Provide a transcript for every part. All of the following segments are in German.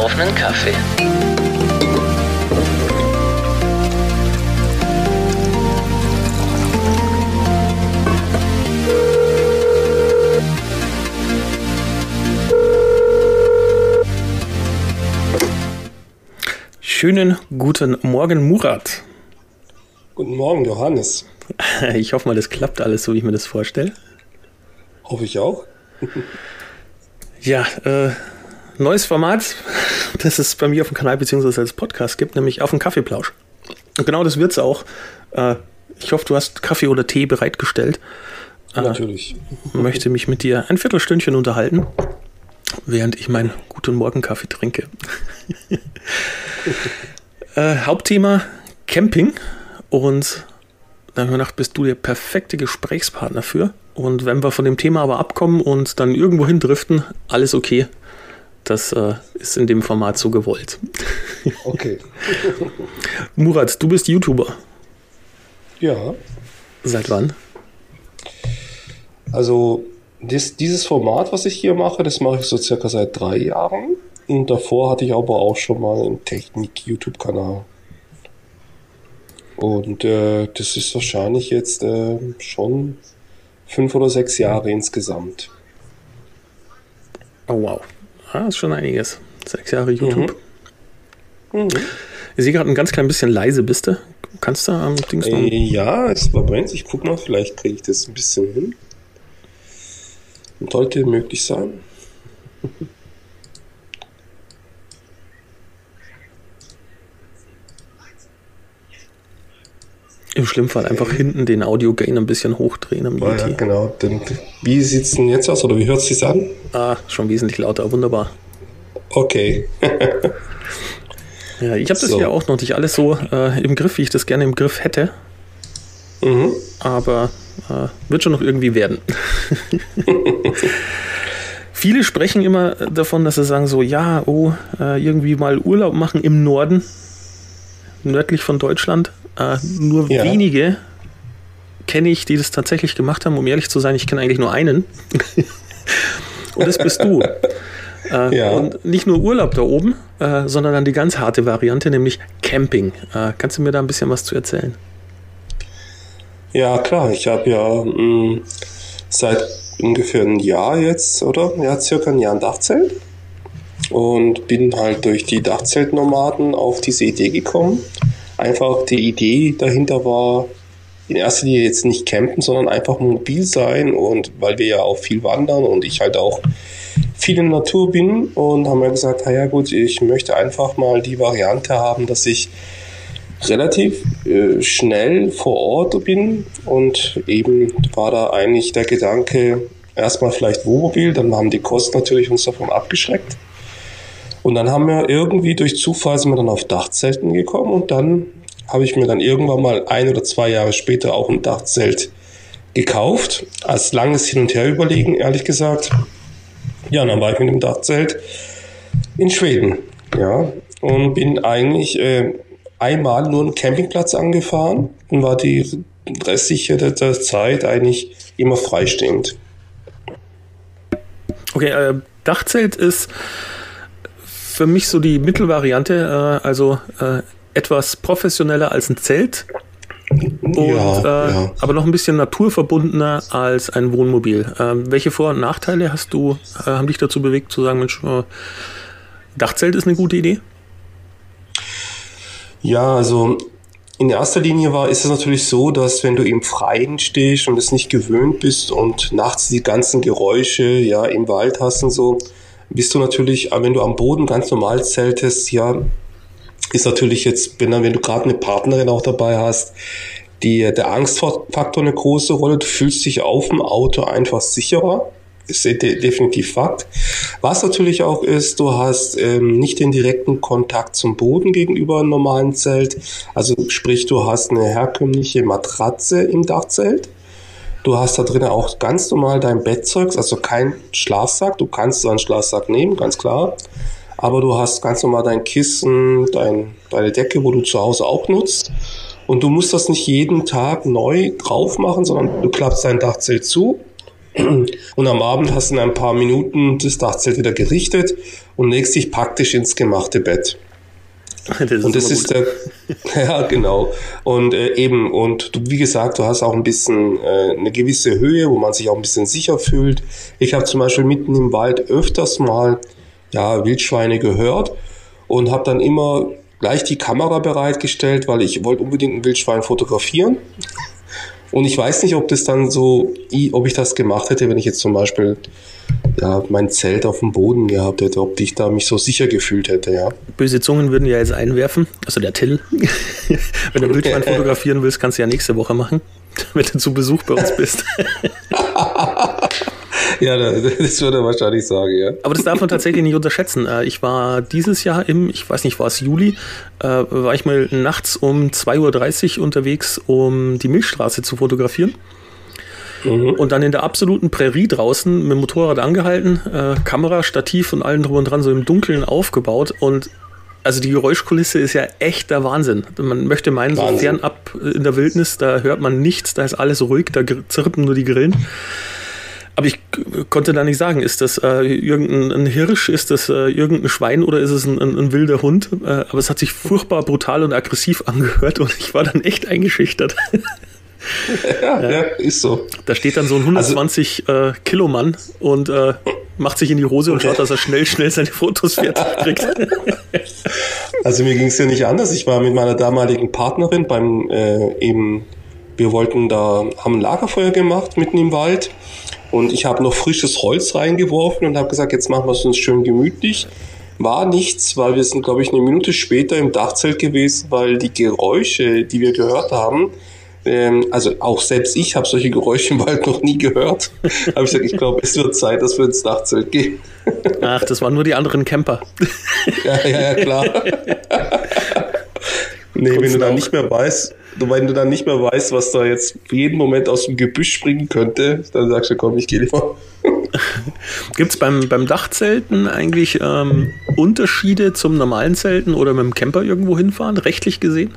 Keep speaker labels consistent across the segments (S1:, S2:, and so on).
S1: auf nen Kaffee.
S2: Schönen guten Morgen, Murat.
S3: Guten Morgen, Johannes.
S2: Ich hoffe mal, das klappt alles so, wie ich mir das vorstelle.
S3: Hoffe ich auch.
S2: Ja, neues Format, das es bei mir auf dem Kanal bzw. als Podcast gibt, nämlich auf dem Kaffeeplausch. Und genau das wird's auch. Ich hoffe, du hast Kaffee oder Tee bereitgestellt.
S3: Natürlich.
S2: Möchte mich mit dir ein Viertelstündchen unterhalten, während ich meinen guten Morgen-Kaffee trinke. Hauptthema Camping. Und dann haben wir gedacht, bist du der perfekte Gesprächspartner für. Und wenn wir von dem Thema aber abkommen und dann irgendwo hin driften, alles okay. Das ist in dem Format so gewollt.
S3: Okay.
S2: Murat, du bist YouTuber.
S3: Ja.
S2: Seit wann?
S3: Also dieses Format, was ich hier mache, das mache ich so circa seit 3 Jahren. Und davor hatte ich aber auch schon mal einen Technik-YouTube-Kanal. Und das ist wahrscheinlich jetzt schon 5 oder 6 Jahre insgesamt.
S2: Oh wow, das ist schon einiges. 6 Jahre YouTube.
S3: Mhm.
S2: Ich sehe gerade ein ganz klein bisschen leise, bist du? Kannst du am Dings noch?
S3: Ja, es war Moment, ich guck mal, vielleicht kriege ich das ein bisschen hin. Sollte möglich sein.
S2: Im Schlimmfall einfach hinten den Audio-Gain ein bisschen hochdrehen am
S3: Ja, genau. Wie sieht es denn jetzt aus oder wie hört es sich an?
S2: Schon wesentlich lauter, wunderbar.
S3: Okay.
S2: Ja, ich habe das ja auch noch nicht alles so im Griff, wie ich das gerne im Griff hätte.
S3: Mhm.
S2: Aber wird schon noch irgendwie werden. Viele sprechen immer davon, dass sie sagen so, ja, irgendwie mal Urlaub machen im Norden, nördlich von Deutschland. Nur wenige kenne ich, die das tatsächlich gemacht haben. Um ehrlich zu sein, ich kenne eigentlich nur einen. Und das bist du. Und nicht nur Urlaub da oben, sondern dann die ganz harte Variante, nämlich Camping. Kannst du mir da ein bisschen was zu erzählen?
S3: Ja, klar. Ich habe ja seit ungefähr ein Jahr jetzt, oder? Ja, circa ein Jahr ein Dachzelt. Und bin halt durch die Dachzeltnomaden auf diese Idee gekommen. Einfach die Idee dahinter war, in erster Linie jetzt nicht campen, sondern einfach mobil sein. Und weil wir ja auch viel wandern und ich halt auch viel in der Natur bin, und haben wir gesagt, ja gut, ich möchte einfach mal die Variante haben, dass ich relativ schnell vor Ort bin. Und eben war da eigentlich der Gedanke, erstmal vielleicht Wohnmobil, dann haben die Kosten natürlich uns davon abgeschreckt. Und dann haben wir irgendwie durch Zufall sind wir dann auf Dachzelten gekommen, und dann habe ich mir dann irgendwann mal 1 oder 2 Jahre später auch ein Dachzelt gekauft, als langes Hin und Her überlegen, ehrlich gesagt. Ja, und dann war ich mit dem Dachzelt in Schweden, ja, und bin eigentlich einmal nur einen Campingplatz angefahren und war die restliche der Zeit eigentlich immer freistehend.
S2: Okay, Dachzelt ist für mich so die Mittelvariante, also etwas professioneller als ein Zelt und aber noch ein bisschen naturverbundener als ein Wohnmobil. Welche Vor- und Nachteile haben dich dazu bewegt zu sagen, Mensch, Dachzelt ist eine gute Idee? Ja,
S3: also in erster Linie ist es natürlich so, dass wenn du im Freien stehst und es nicht gewöhnt bist und nachts die ganzen Geräusche im Wald hast und so, bist du natürlich, wenn du am Boden ganz normal zeltest, ist natürlich jetzt, wenn du gerade eine Partnerin auch dabei hast, der Angstfaktor eine große Rolle. Du fühlst dich auf dem Auto einfach sicherer. Ist definitiv Fakt. Was natürlich auch ist, du hast nicht den direkten Kontakt zum Boden gegenüber einem normalen Zelt. Also sprich, du hast eine herkömmliche Matratze im Dachzelt. Du hast da drin auch ganz normal dein Bettzeug, also kein Schlafsack. Du kannst so einen Schlafsack nehmen, ganz klar. Aber du hast ganz normal dein Kissen, deine Decke, wo du zu Hause auch nutzt. Und du musst das nicht jeden Tag neu drauf machen, sondern du klappst dein Dachzelt zu Und am Abend hast du in ein paar Minuten das Dachzelt wieder gerichtet und legst dich praktisch ins gemachte Bett. Das ist der, ja, genau. Und wie gesagt, du hast auch ein bisschen eine gewisse Höhe, wo man sich auch ein bisschen sicher fühlt. Ich habe zum Beispiel mitten im Wald öfters mal Wildschweine gehört und habe dann immer gleich die Kamera bereitgestellt, weil ich wollte unbedingt ein Wildschwein fotografieren. Und ich weiß nicht, ob ich das gemacht hätte, wenn ich jetzt zum Beispiel mein Zelt auf dem Boden gehabt hätte, ob ich da mich so sicher gefühlt hätte, ja.
S2: Böse Zungen würden ja jetzt einwerfen, also der Till. Wenn du Wildschwein fotografieren willst, kannst du ja nächste Woche machen, wenn du zu Besuch bei uns bist.
S3: Ja, das würde er wahrscheinlich sagen, ja.
S2: Aber das darf man tatsächlich nicht unterschätzen. Ich war dieses Jahr ich weiß nicht, war es Juli, war ich mal nachts um 2:30 Uhr unterwegs, um die Milchstraße zu fotografieren. Und dann in der absoluten Prärie draußen mit dem Motorrad angehalten, Kamera, Stativ und allem drum und dran so im Dunkeln aufgebaut. Und also die Geräuschkulisse ist ja echt der Wahnsinn. Man möchte meinen, so fernab in der Wildnis, da hört man nichts, da ist alles ruhig, da zirpen nur die Grillen. Aber ich konnte da nicht sagen, ist das irgendein Hirsch, ist das irgendein Schwein oder ist es ein wilder Hund? Aber es hat sich furchtbar brutal und aggressiv angehört und ich war dann echt eingeschüchtert.
S3: Ja, ist so.
S2: Da steht dann so ein 120 Kilo Mann und macht sich in die Hose und schaut, dass er schnell seine Fotos fertig kriegt.
S3: Also mir ging es ja nicht anders. Ich war mit meiner damaligen Partnerin wir haben ein Lagerfeuer gemacht mitten im Wald und ich habe noch frisches Holz reingeworfen und habe gesagt, jetzt machen wir es uns schön gemütlich. War nichts, weil wir sind, glaube ich, eine Minute später im Dachzelt gewesen, weil die Geräusche, die wir gehört haben, also auch selbst ich habe solche Geräusche im Wald noch nie gehört. Habe ich gesagt, ich glaube, es wird Zeit, dass wir ins Dachzelt gehen.
S2: Ach, das waren nur die anderen Camper.
S3: Ja, klar. Nee, wenn du dann nicht mehr weißt, was da jetzt jeden Moment aus dem Gebüsch springen könnte, dann sagst du, komm, ich gehe lieber.
S2: Gibt es beim Dachzelten eigentlich Unterschiede zum normalen Zelten oder mit dem Camper irgendwo hinfahren, rechtlich gesehen?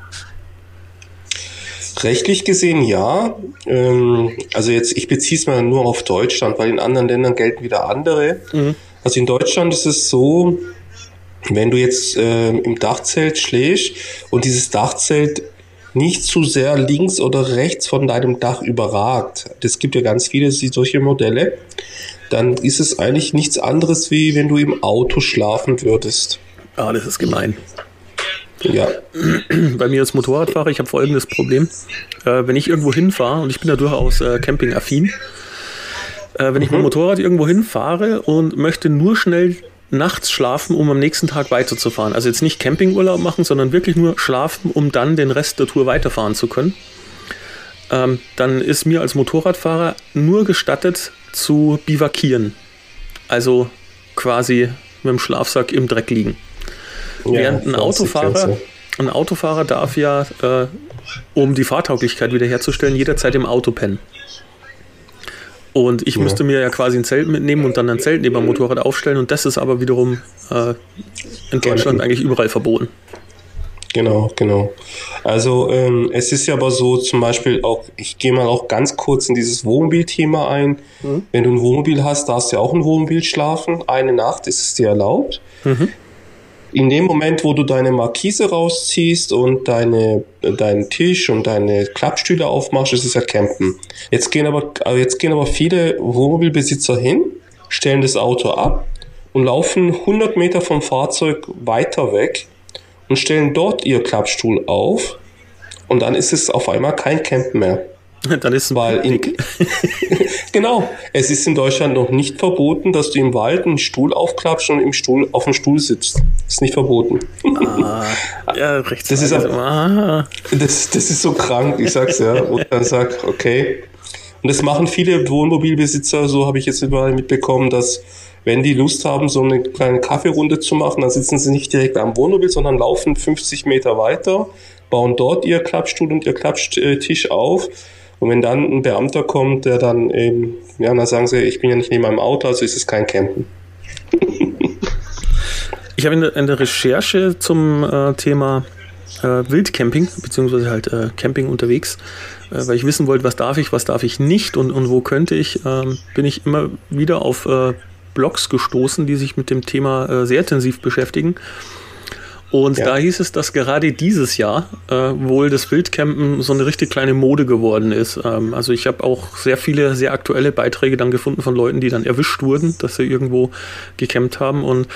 S3: Rechtlich gesehen ja. Also jetzt, ich beziehe es mal nur auf Deutschland, weil in anderen Ländern gelten wieder andere. Also in Deutschland ist es so, wenn du jetzt im Dachzelt schläfst und dieses Dachzelt nicht zu sehr links oder rechts von deinem Dach überragt, das gibt ja ganz viele solche Modelle, dann ist es eigentlich nichts anderes, wie wenn du im Auto schlafen würdest.
S2: Ah, das ist gemein.
S3: Ja.
S2: Bei mir als Motorradfahrer, ich habe folgendes Problem. Wenn ich irgendwo hinfahre, und ich bin ja durchaus campingaffin, wenn ich mit dem Motorrad irgendwo hinfahre und möchte nur schnell nachts schlafen, um am nächsten Tag weiterzufahren. Also jetzt nicht Campingurlaub machen, sondern wirklich nur schlafen, um dann den Rest der Tour weiterfahren zu können. Dann ist mir als Motorradfahrer nur gestattet zu bivakieren. Also quasi mit dem Schlafsack im Dreck liegen. Ja, während ein Autofahrer darf ja, um die Fahrtauglichkeit wiederherzustellen, jederzeit im Auto pennen. Und ich müsste mir ja quasi ein Zelt mitnehmen und dann ein Zelt neben dem Motorrad aufstellen und das ist aber wiederum in Deutschland eigentlich überall verboten.
S3: Genau. Also es ist ja aber so zum Beispiel auch, ich gehe mal auch ganz kurz in dieses Wohnmobil-Thema ein. Wenn du ein Wohnmobil hast, darfst du ja auch im Wohnmobil schlafen. Eine Nacht ist es dir erlaubt. In dem Moment, wo du deine Markise rausziehst und deinen Tisch und deine Klappstühle aufmachst, ist es ja Campen. Jetzt gehen aber viele Wohnmobilbesitzer hin, stellen das Auto ab und laufen 100 Meter vom Fahrzeug weiter weg und stellen dort ihr Klappstuhl auf und dann ist es auf einmal kein Campen mehr.
S2: Dann ist es
S3: Genau. Es ist in Deutschland noch nicht verboten, dass du im Wald einen Stuhl aufklappst und auf dem Stuhl sitzt. Das ist nicht verboten.
S2: Ja, rechts.
S3: Das ist so krank, ich sag's ja. Und dann sag, okay. Und das machen viele Wohnmobilbesitzer, so habe ich jetzt überall mitbekommen, dass wenn die Lust haben, so eine kleine Kaffeerunde zu machen, dann sitzen sie nicht direkt am Wohnmobil, sondern laufen 50 Meter weiter, bauen dort ihr Klappstuhl und ihr Klapptisch auf. Und wenn dann ein Beamter kommt, der dann eben, dann sagen sie, ich bin ja nicht neben meinem Auto, also ist es kein Campen.
S2: Ich habe in der Recherche zum Thema Wildcamping, beziehungsweise halt Camping unterwegs, weil ich wissen wollte, was darf ich nicht und wo könnte ich, bin ich immer wieder auf Blogs gestoßen, die sich mit dem Thema sehr intensiv beschäftigen. Und da hieß es, dass gerade dieses Jahr wohl das Wildcampen so eine richtig kleine Mode geworden ist. Also ich habe auch sehr viele, sehr aktuelle Beiträge dann gefunden von Leuten, die dann erwischt wurden, dass sie irgendwo gecampt haben. Und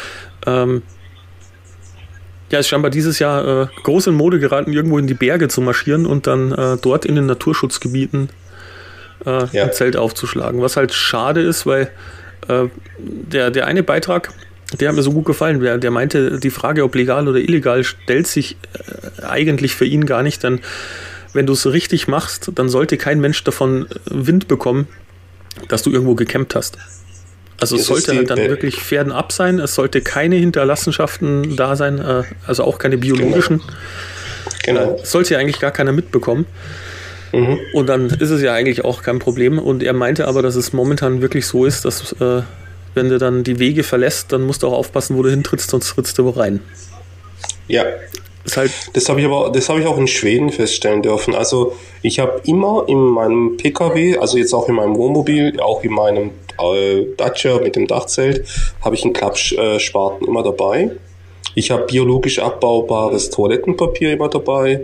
S2: ist scheinbar dieses Jahr groß in Mode geraten, irgendwo in die Berge zu marschieren und dann dort in den Naturschutzgebieten ein Zelt aufzuschlagen. Was halt schade ist, weil der eine Beitrag, der hat mir so gut gefallen. Der meinte, die Frage, ob legal oder illegal, stellt sich eigentlich für ihn gar nicht. Denn wenn du es richtig machst, dann sollte kein Mensch davon Wind bekommen, dass du irgendwo gecampt hast. Also es sollte halt dann wirklich fernab sein. Es sollte keine Hinterlassenschaften da sein, also auch keine biologischen. Genau. Das sollte ja eigentlich gar keiner mitbekommen. Mhm. Und dann ist es ja eigentlich auch kein Problem. Und er meinte aber, dass es momentan wirklich so ist, dass wenn du dann die Wege verlässt, dann musst du auch aufpassen, wo du hintrittst, sonst trittst du wo rein.
S3: Ja. Halt das habe ich auch in Schweden feststellen dürfen. Also ich habe immer in meinem PKW, also jetzt auch in meinem Wohnmobil, auch in meinem Dacia mit dem Dachzelt, habe ich einen Klappspaten immer dabei. Ich habe biologisch abbaubares Toilettenpapier immer dabei.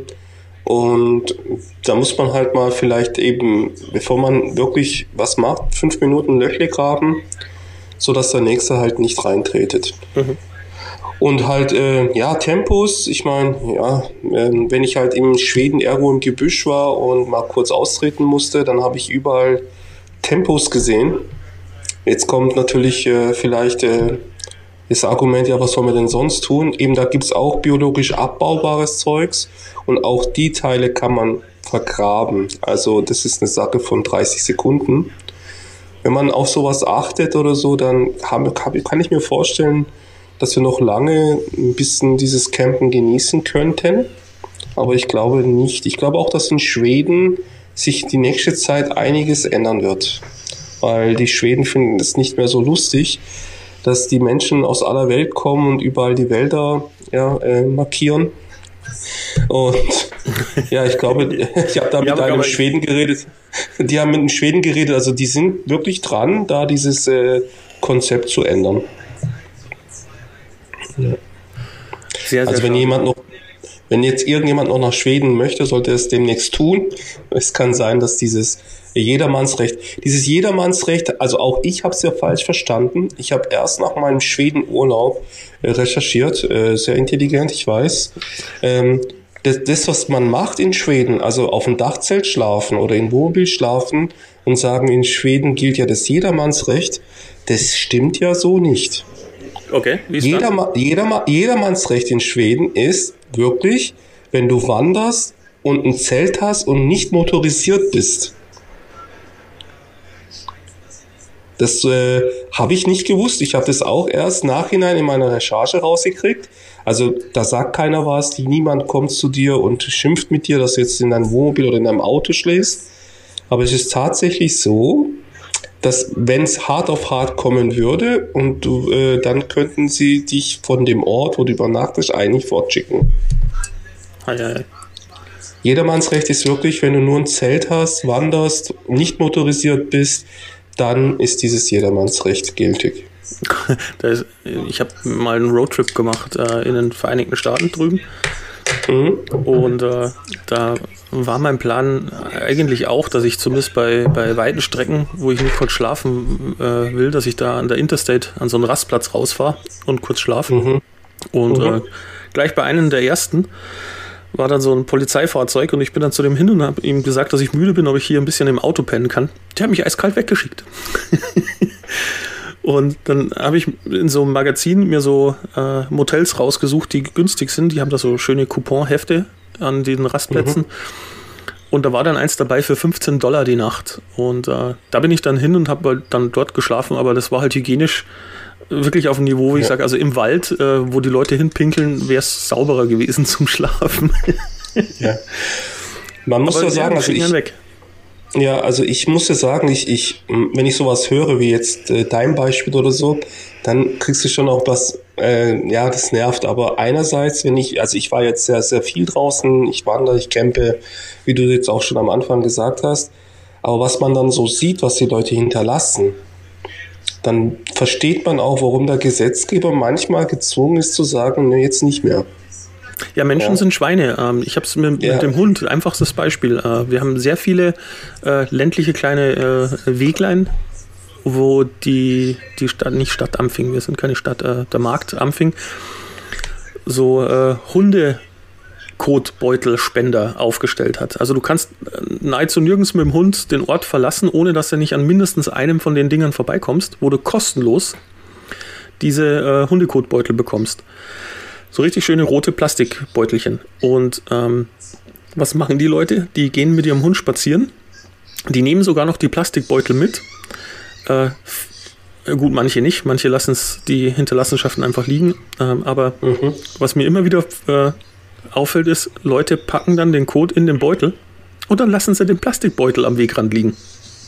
S3: Und da muss man halt mal vielleicht eben, bevor man wirklich was macht, 5 Minuten Löchle graben, sodass der Nächste halt nicht reintretet. Mhm. Und halt, Tempos, ich meine, wenn ich halt in Schweden irgendwo im Gebüsch war und mal kurz austreten musste, dann habe ich überall Tempos gesehen. Jetzt kommt natürlich vielleicht das Argument, ja, was soll man denn sonst tun? Eben, da gibt's auch biologisch abbaubares Zeugs und auch die Teile kann man vergraben. Also das ist eine Sache von 30 Sekunden. Wenn man auf sowas achtet oder so, dann kann ich mir vorstellen, dass wir noch lange ein bisschen dieses Campen genießen könnten. Aber ich glaube nicht. Ich glaube auch, dass in Schweden sich die nächste Zeit einiges ändern wird. Weil die Schweden finden es nicht mehr so lustig, dass die Menschen aus aller Welt kommen und überall die Wälder markieren. Und ich glaube, ich habe da mit einem Schweden geredet. Die haben mit einem Schweden geredet, also die sind wirklich dran, da dieses Konzept zu ändern. Ja. Sehr, also wenn jetzt irgendjemand noch nach Schweden möchte, sollte er es demnächst tun. Es kann sein, dass dieses Jedermannsrecht, also auch ich habe es ja falsch verstanden. Ich habe erst nach meinem Schwedenurlaub recherchiert, sehr intelligent, ich weiß. Das, was man macht in Schweden, also auf dem Dachzelt schlafen oder im Wohnmobil schlafen und sagen, in Schweden gilt ja das Jedermannsrecht, das stimmt ja so nicht.
S2: Okay, wie ist
S3: Jedermannsrecht in Schweden ist wirklich, wenn du wanderst und ein Zelt hast und nicht motorisiert bist. Das habe ich nicht gewusst. Ich habe das auch erst nachhinein in meiner Recherche rausgekriegt. Also da sagt keiner was, niemand kommt zu dir und schimpft mit dir, dass du jetzt in deinem Wohnmobil oder in deinem Auto schläfst. Aber es ist tatsächlich so, dass wenn es hart auf hart kommen würde und du, dann könnten sie dich von dem Ort, wo du übernachtest, eigentlich fortschicken. Jedermannsrecht ist wirklich, wenn du nur ein Zelt hast, wanderst, nicht motorisiert bist, dann ist dieses Jedermannsrecht gültig.
S2: Ich habe mal einen Roadtrip gemacht in den Vereinigten Staaten drüben. Mhm. Und da war mein Plan eigentlich auch, dass ich zumindest bei weiten Strecken, wo ich nicht kurz schlafen will, dass ich da an der Interstate an so einen Rastplatz rausfahre und kurz schlafe. Mhm. Und gleich bei einem der ersten war dann so ein Polizeifahrzeug und ich bin dann zu dem hin und habe ihm gesagt, dass ich müde bin, ob ich hier ein bisschen im Auto pennen kann. Der hat mich eiskalt weggeschickt. Und dann habe ich in so einem Magazin mir so Motels rausgesucht, die günstig sind. Die haben da so schöne Couponhefte an den Rastplätzen. Mhm. Und da war dann eins dabei für $15 die Nacht. Und da bin ich dann hin und habe dann dort geschlafen, aber das war halt hygienisch wirklich auf dem Niveau, wo ich sage, also im Wald, wo die Leute hinpinkeln, wäre es sauberer gewesen zum Schlafen.
S3: Ja. Man muss ja sagen, also ich muss ja sagen, wenn ich sowas höre, wie jetzt dein Beispiel oder so, dann kriegst du schon auch was Ja, das nervt, aber einerseits, ich war jetzt sehr, sehr viel draußen, ich wandere, ich campe, wie du jetzt auch schon am Anfang gesagt hast, aber was man dann so sieht, was die Leute hinterlassen, dann versteht man auch, warum der Gesetzgeber manchmal gezwungen ist zu sagen, ne, jetzt nicht mehr.
S2: Ja, Menschen sind Schweine. Ich habe es mit dem Hund, einfachstes Beispiel. Wir haben sehr viele ländliche kleine Weglein, wo die Stadt, nicht Stadt Ampfing, wir sind keine Stadt, der Markt Ampfing, so Hundekotbeutelspender aufgestellt hat. Also du kannst nahezu nirgends mit dem Hund den Ort verlassen, ohne dass du nicht an mindestens einem von den Dingern vorbeikommst, wo du kostenlos diese Hundekotbeutel bekommst. So richtig schöne rote Plastikbeutelchen. Und was machen die Leute? Die gehen mit ihrem Hund spazieren. Die nehmen sogar noch die Plastikbeutel mit. Gut, manche nicht. Manche lassen die Hinterlassenschaften einfach liegen. Aber was mir immer wieder auffällt, ist, Leute packen dann den Kot in den Beutel und dann lassen sie den Plastikbeutel am Wegrand liegen.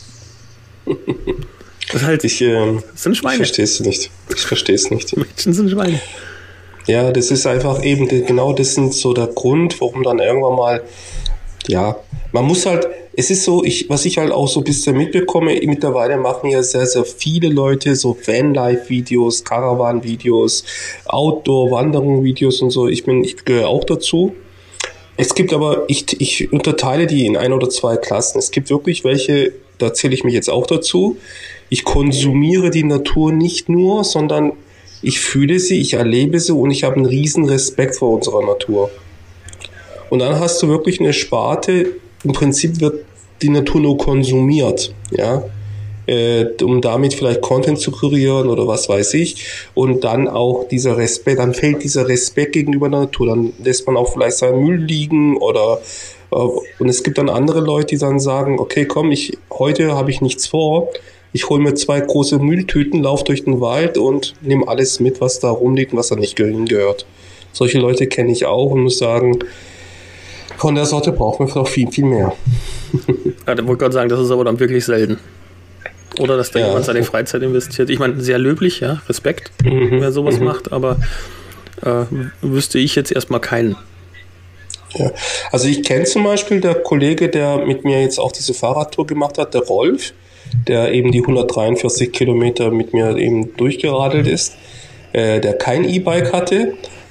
S2: Das ist halt, sind Schweine.
S3: Ich verstehe es nicht.
S2: Menschen sind Schweine.
S3: Ja, das ist einfach eben, genau das ist so der Grund, warum dann irgendwann mal, ja, man muss halt, es ist so, was ich halt auch so ein bisschen mitbekomme, mittlerweile machen ja sehr, sehr viele Leute so Vanlife-Videos, Caravan-Videos, Outdoor-Wanderung-Videos und so. Ich gehöre auch dazu. Es gibt aber, ich unterteile die in 1 oder 2 Klassen. Es gibt wirklich welche, da zähle ich mich jetzt auch dazu. Ich konsumiere die Natur nicht nur, sondern ich fühle sie, ich erlebe sie und ich habe einen riesen Respekt vor unserer Natur. Und dann hast du wirklich eine Sparte, im Prinzip wird die Natur nur konsumiert, ja, um damit vielleicht Content zu kreieren oder was weiß ich. Und dann auch dieser Respekt, dann fehlt dieser Respekt gegenüber der Natur. Dann lässt man auch vielleicht seinen Müll liegen oder und es gibt dann andere Leute, die dann sagen, okay, komm, heute habe ich nichts vor. Ich hole mir 2 große Mülltüten, laufe durch den Wald und nehme alles mit, was da rumliegt und was da nicht hingehört. Solche Leute kenne ich auch und muss sagen, von der Sorte brauchen wir noch viel, viel mehr.
S2: Ja, ich wollte gerade sagen, das ist aber dann wirklich selten. Oder dass da jemand seine Freizeit investiert. Ich meine, sehr löblich, ja, Respekt, wer sowas macht, aber wüsste ich jetzt erstmal keinen.
S3: Ja, also ich kenne zum Beispiel der Kollege, der mit mir jetzt auch diese Fahrradtour gemacht hat, der Rolf, der eben die 143 Kilometer mit mir eben durchgeradelt ist, der kein E-Bike hatte.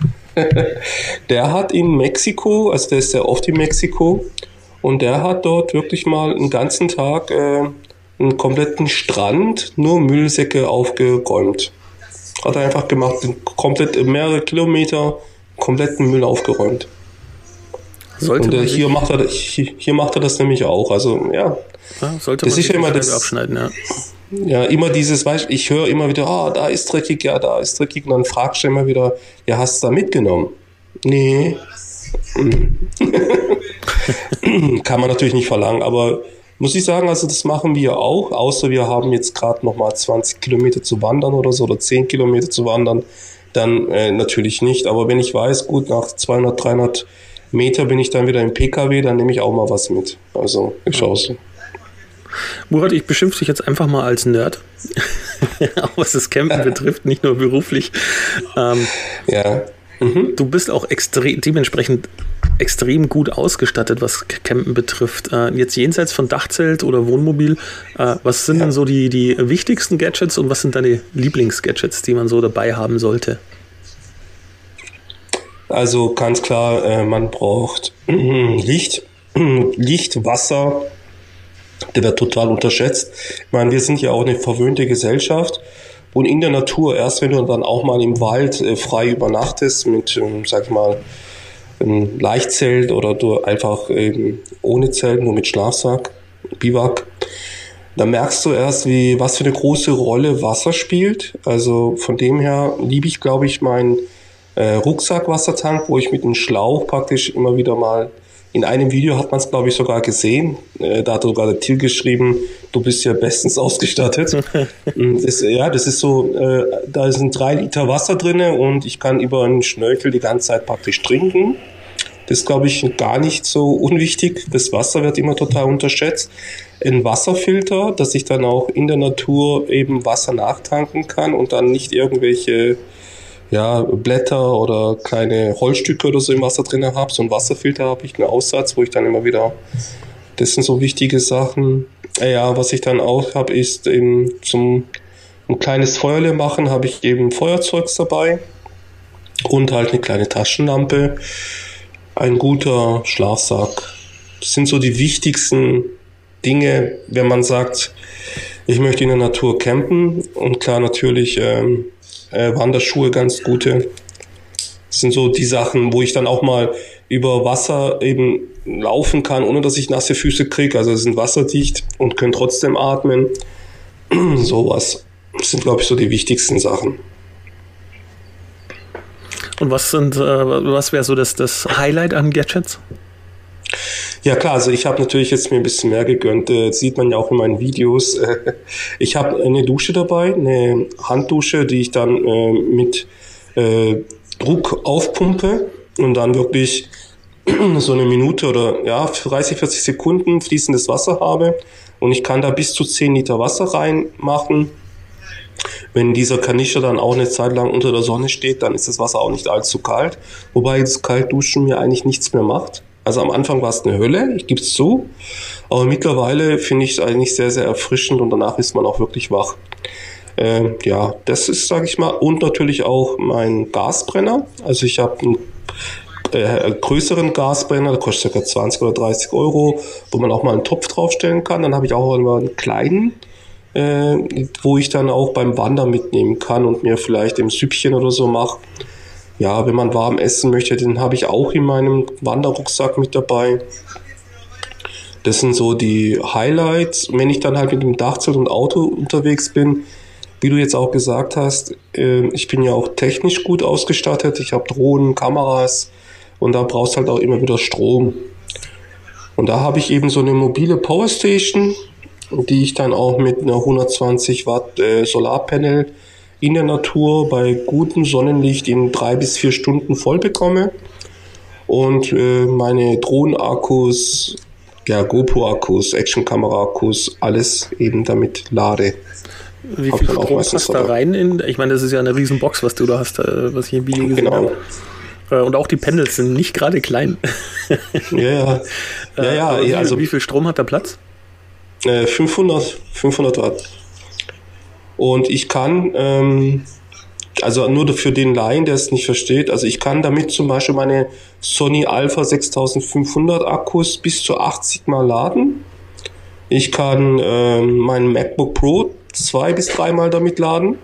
S3: Der hat in Mexiko, also der ist sehr oft in Mexiko, und der hat dort wirklich mal einen ganzen Tag einen kompletten Strand, nur Müllsäcke aufgeräumt. Hat er einfach gemacht, komplett mehrere Kilometer kompletten Müll aufgeräumt. Und hier macht er das nämlich auch. Also ja,
S2: sollte man sich immer das abschneiden, ja.
S3: Ja, immer dieses, weißt, ich höre immer wieder, da ist dreckig, ja, da ist dreckig. Und dann fragst du immer wieder, ja, hast du da mitgenommen? Nee. Kann man natürlich nicht verlangen, aber muss ich sagen, also das machen wir auch, außer wir haben jetzt gerade nochmal 20 Kilometer zu wandern oder so, oder 10 Kilometer zu wandern, dann natürlich nicht. Aber wenn ich weiß, gut, nach 200, 300 Meter bin ich dann wieder im PKW, dann nehme ich auch mal was mit. Also, ich schaue es.
S2: Murat, ich beschimpfe dich jetzt einfach mal als Nerd, auch was das Campen betrifft, nicht nur beruflich.
S3: Ja.
S2: Du bist auch dementsprechend extrem gut ausgestattet, was Campen betrifft. Jetzt jenseits von Dachzelt oder Wohnmobil, was sind denn so die wichtigsten Gadgets und was sind deine Lieblingsgadgets, die man so dabei haben sollte?
S3: Also ganz klar, man braucht Licht, Wasser. Der wird total unterschätzt. Ich meine, wir sind ja auch eine verwöhnte Gesellschaft und in der Natur, erst wenn du dann auch mal im Wald frei übernachtest mit, sag ich mal, einem Leichtzelt oder du einfach ohne Zelt, nur mit Schlafsack, Biwak, dann merkst du erst, was für eine große Rolle Wasser spielt. Also von dem her liebe ich, glaube ich, meinen Rucksackwassertank, wo ich mit einem Schlauch praktisch immer wieder mal, in einem Video hat man es, glaube ich, sogar gesehen, da hat sogar der Till geschrieben, du bist ja bestens ausgestattet. Das ist so, da sind 3 Liter Wasser drin und ich kann über einen Schnörkel die ganze Zeit praktisch trinken. Das ist, glaube ich, gar nicht so unwichtig. Das Wasser wird immer total unterschätzt. Ein Wasserfilter, dass ich dann auch in der Natur eben Wasser nachtanken kann und dann nicht irgendwelche ja, Blätter oder kleine Holzstücke oder so im Wasser drin habe. So einen Wasserfilter habe ich, einen Aussatz, wo ich dann immer wieder, das sind so wichtige Sachen. Ja, was ich dann auch habe, ist eben ein kleines Feuerle machen, habe ich eben Feuerzeugs dabei und halt eine kleine Taschenlampe, ein guter Schlafsack. Das sind so die wichtigsten Dinge, wenn man sagt, ich möchte in der Natur campen, und klar natürlich Wanderschuhe, ganz gute. Das sind so die Sachen, wo ich dann auch mal über Wasser eben laufen kann, ohne dass ich nasse Füße kriege. Also sie sind wasserdicht und können trotzdem atmen. Sowas. Das sind, glaube ich, so die wichtigsten Sachen.
S2: Und was wäre so das Highlight an Gadgets?
S3: Ja klar, also ich habe natürlich jetzt mir ein bisschen mehr gegönnt, sieht man ja auch in meinen Videos. Ich habe eine Dusche dabei, eine Handdusche, die ich dann mit Druck aufpumpe und dann wirklich so eine Minute oder ja 30, 40 Sekunden fließendes Wasser habe, und ich kann da bis zu 10 Liter Wasser reinmachen. Wenn dieser Kanister dann auch eine Zeit lang unter der Sonne steht, dann ist das Wasser auch nicht allzu kalt, wobei das Kaltduschen mir eigentlich nichts mehr macht. Also am Anfang war es eine Hölle, ich gebe es zu, aber mittlerweile finde ich es eigentlich sehr, sehr erfrischend, und danach ist man auch wirklich wach. Ja, das ist, sage ich mal, und natürlich auch mein Gasbrenner. Also ich habe einen größeren Gasbrenner, der kostet ca. 20 oder 30 Euro, wo man auch mal einen Topf draufstellen kann. Dann habe ich auch immer einen kleinen, wo ich dann auch beim Wandern mitnehmen kann und mir vielleicht im Süppchen oder so mache. Ja, wenn man warm essen möchte, den habe ich auch in meinem Wanderrucksack mit dabei. Das sind so die Highlights. Wenn ich dann halt mit dem Dachzelt und Auto unterwegs bin, wie du jetzt auch gesagt hast, ich bin ja auch technisch gut ausgestattet. Ich habe Drohnen, Kameras, und da brauchst halt auch immer wieder Strom. Und da habe ich eben so eine mobile Powerstation, die ich dann auch mit einer 120 Watt Solarpanel in der Natur bei gutem Sonnenlicht in 3 bis 4 Stunden voll bekomme, und meine Drohnenakkus, ja, GoPro-Akkus, Action-Kamera-Akkus, alles eben damit lade.
S2: Wie viel Strom passt da rein? Ich meine, das ist ja eine riesen Box, was du da hast, was ich im Video gesehen habe. Und auch die Panels sind nicht gerade klein.
S3: Ja.
S2: Also wie viel Strom hat da Platz?
S3: 500 Watt. Und ich kann, also nur für den Laien, der es nicht versteht, also ich kann damit zum Beispiel meine Sony Alpha 6500 Akkus bis zu 80 Mal laden. Ich kann meinen MacBook Pro 2 bis 3 Mal damit laden.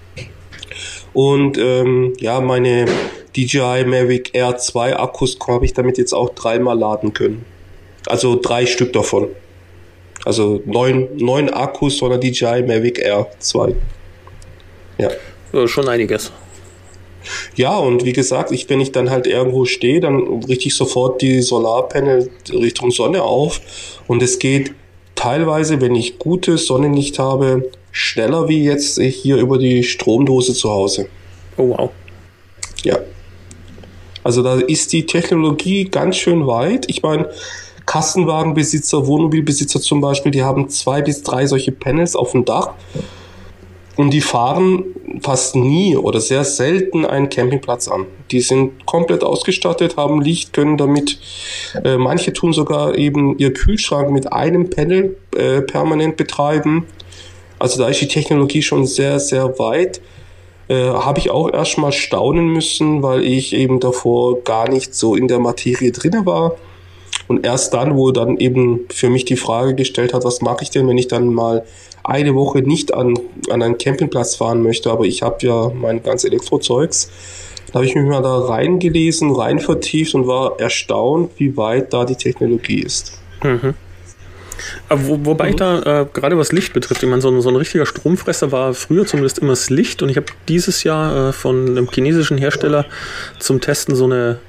S3: Und ja, meine DJI Mavic Air 2 Akkus habe ich damit jetzt auch 3 Mal laden können. Also 3 Stück davon. Also 9 Akkus von der DJI Mavic Air 2. Ja.
S2: Schon einiges.
S3: Ja, und wie gesagt, wenn ich dann halt irgendwo stehe, dann richte ich sofort die Solarpanel Richtung Sonne auf, und es geht teilweise, wenn ich gutes Sonnenlicht habe, schneller wie jetzt hier über die Stromdose zu Hause.
S2: Oh wow.
S3: Ja. Also da ist die Technologie ganz schön weit. Ich meine, Kastenwagenbesitzer, Wohnmobilbesitzer zum Beispiel, die haben 2 bis 3 solche Panels auf dem Dach, und die fahren fast nie oder sehr selten einen Campingplatz an. Die sind komplett ausgestattet, haben Licht, können damit, manche tun sogar eben ihr Kühlschrank mit einem Panel permanent betreiben. Also da ist die Technologie schon sehr, sehr weit. Habe ich auch erstmal staunen müssen, weil ich eben davor gar nicht so in der Materie drin war. Und erst dann, wo dann eben für mich die Frage gestellt hat, was mache ich denn, wenn ich dann mal eine Woche nicht an einen Campingplatz fahren möchte, aber ich habe ja mein ganzes Elektrozeugs. Da habe ich mich mal da reingelesen, rein vertieft und war erstaunt, wie weit da die Technologie ist.
S2: Mhm. Wobei ich da gerade was Licht betrifft, ich meine, so ein richtiger Stromfresser war früher zumindest immer das Licht, und ich habe dieses Jahr von einem chinesischen Hersteller zum Testen so eine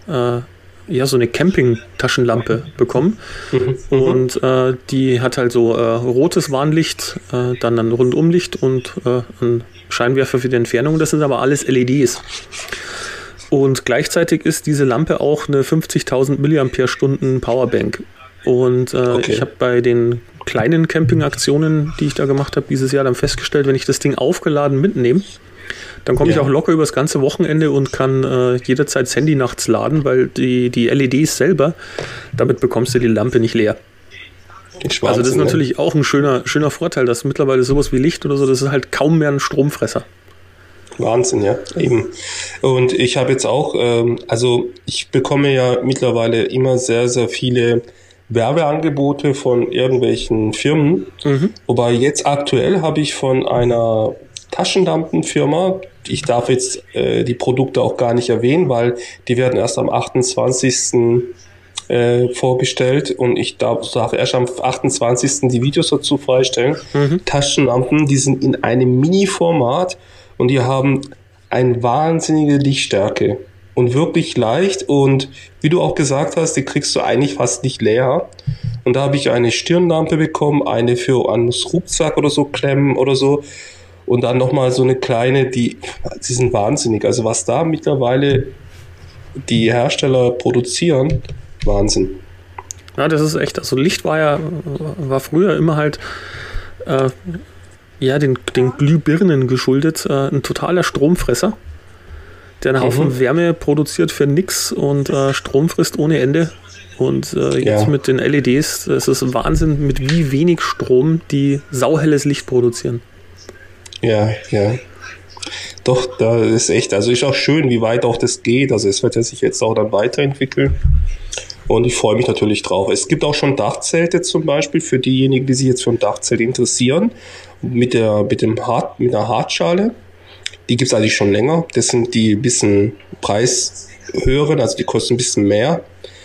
S2: Camping-Taschenlampe bekommen. Und die hat halt so rotes Warnlicht, dann ein Rundumlicht und ein Scheinwerfer für die Entfernung. Das sind aber alles LEDs. Und gleichzeitig ist diese Lampe auch eine 50.000 mAh Powerbank. Und ich habe bei den kleinen Campingaktionen, die ich da gemacht habe dieses Jahr, dann festgestellt, wenn ich das Ding aufgeladen mitnehme, dann komme ich auch locker übers ganze Wochenende und kann jederzeit das Handy nachts laden, weil die LEDs selber, damit bekommst du die Lampe nicht leer. Also das ist natürlich auch ein schöner Vorteil, dass mittlerweile sowas wie Licht oder so, das ist halt kaum mehr ein Stromfresser.
S3: Wahnsinn, ja, eben. Und ich habe jetzt auch, also ich bekomme ja mittlerweile immer sehr, sehr viele Werbeangebote von irgendwelchen Firmen. Wobei jetzt aktuell habe ich von einer Taschenlampenfirma, ich darf jetzt die Produkte auch gar nicht erwähnen, weil die werden erst am 28. vorgestellt und ich darf erst am 28. die Videos dazu freistellen. Taschenlampen, die sind in einem Mini-Format und die haben eine wahnsinnige Lichtstärke und wirklich leicht und wie du auch gesagt hast, die kriegst du eigentlich fast nicht leer. Und da habe ich eine Stirnlampe bekommen, eine für einen Rucksack oder so klemmen oder so und dann nochmal so eine kleine, die sind wahnsinnig. Also was da mittlerweile die Hersteller produzieren, Wahnsinn.
S2: Ja, das ist echt, also Licht war früher immer halt den Glühbirnen geschuldet, ein totaler Stromfresser, der einen Haufen Wärme produziert für nix und Strom frisst ohne Ende. Und jetzt mit den LEDs, das ist Wahnsinn, mit wie wenig Strom die sauhelles Licht produzieren.
S3: Ja. Doch, da ist echt, also ist auch schön, wie weit auch das geht. Also es wird ja sich jetzt auch dann weiterentwickeln. Und ich freue mich natürlich drauf. Es gibt auch schon Dachzelte zum Beispiel für diejenigen, die sich jetzt für ein Dachzelt interessieren. Mit einer Hartschale. Die gibt es eigentlich schon länger. Das sind die ein bisschen preishöheren, also die kosten ein bisschen mehr.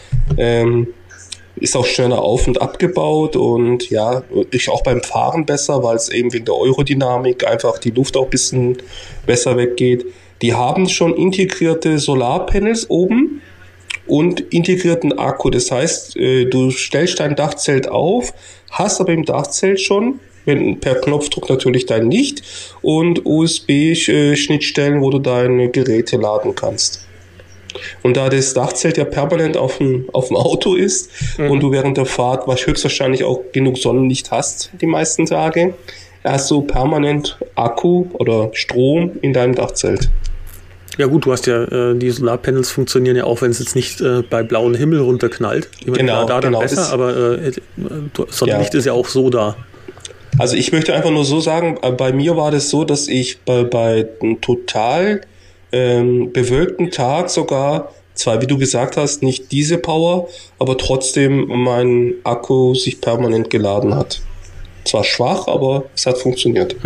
S3: Ist auch schneller auf- und abgebaut und ja, ist auch beim Fahren besser, weil es eben wegen der Aerodynamik einfach die Luft auch ein bisschen besser weggeht. Die haben schon integrierte Solarpanels oben und integrierten Akku. Das heißt, du stellst dein Dachzelt auf, hast aber im Dachzelt schon, wenn per Knopfdruck natürlich dein Licht und USB-Schnittstellen, wo du deine Geräte laden kannst. Und da das Dachzelt ja permanent auf dem Auto ist und du während der Fahrt höchstwahrscheinlich auch genug Sonnenlicht hast die meisten Tage, hast du permanent Akku oder Strom in deinem Dachzelt.
S2: Ja gut, du hast ja, die Solarpanels funktionieren ja auch, wenn es jetzt nicht bei blauem Himmel runterknallt. Genau, dann besser, aber Sonnenlicht ist ja auch so da.
S3: Also ich möchte einfach nur so sagen, bei mir war das so, dass ich bei einem total bewölkten Tag sogar, zwar wie du gesagt hast, nicht diese Power, aber trotzdem mein Akku sich permanent geladen hat. Zwar schwach, aber es hat funktioniert.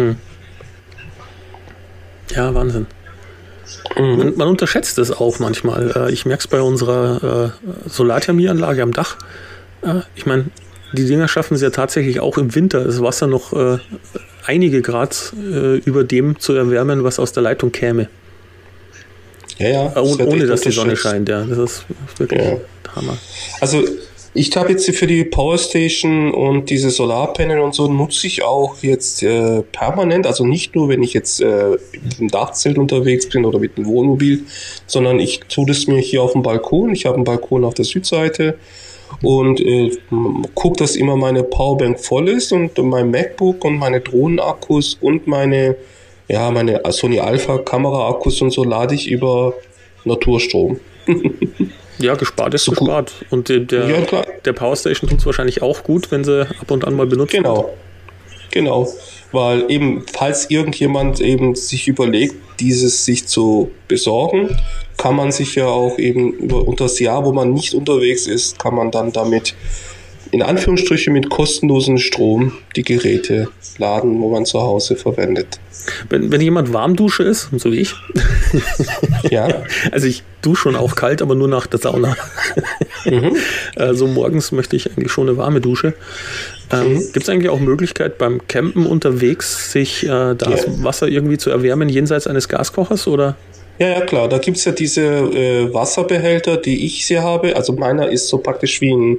S2: Ja, Wahnsinn. Man unterschätzt es auch manchmal. Ich merke es bei unserer Solarthermieanlage am Dach. Ich meine, die Dinger schaffen es ja tatsächlich auch im Winter, das Wasser noch einige Grad über dem zu erwärmen, was aus der Leitung käme.
S3: Ja,
S2: ohne dass die Sonne scheint, ja. Das ist wirklich Hammer.
S3: Also ich habe jetzt für die Powerstation und diese Solarpanel und so nutze ich auch jetzt permanent, also nicht nur, wenn ich jetzt mit dem Dachzelt unterwegs bin oder mit dem Wohnmobil, sondern ich tue das mir hier auf dem Balkon. Ich habe einen Balkon auf der Südseite und gucke, dass immer meine Powerbank voll ist und mein MacBook und meine Drohnenakkus und meine Sony Alpha Kamera-Akkus und so lade ich über Naturstrom.
S2: Ja, gespart ist so gespart. Und der Powerstation tut es wahrscheinlich auch gut, wenn sie ab und an mal benutzt wird.
S3: Genau. Weil eben, falls irgendjemand eben sich überlegt, dieses sich zu besorgen, kann man sich ja auch eben unter das Jahr, wo man nicht unterwegs ist, kann man dann damit in Anführungsstrichen mit kostenlosem Strom die Geräte laden, wo man zu Hause verwendet.
S2: Wenn jemand Warmdusche ist, so wie ich,
S3: ja.
S2: Also ich dusche schon auch kalt, aber nur nach der Sauna. Also morgens möchte ich eigentlich schon eine warme Dusche. Gibt es eigentlich auch Möglichkeit beim Campen unterwegs, sich das Wasser irgendwie zu erwärmen jenseits eines Gaskochers, oder?
S3: Ja, klar. Da gibt es ja diese Wasserbehälter, die ich hier habe. Also meiner ist so praktisch wie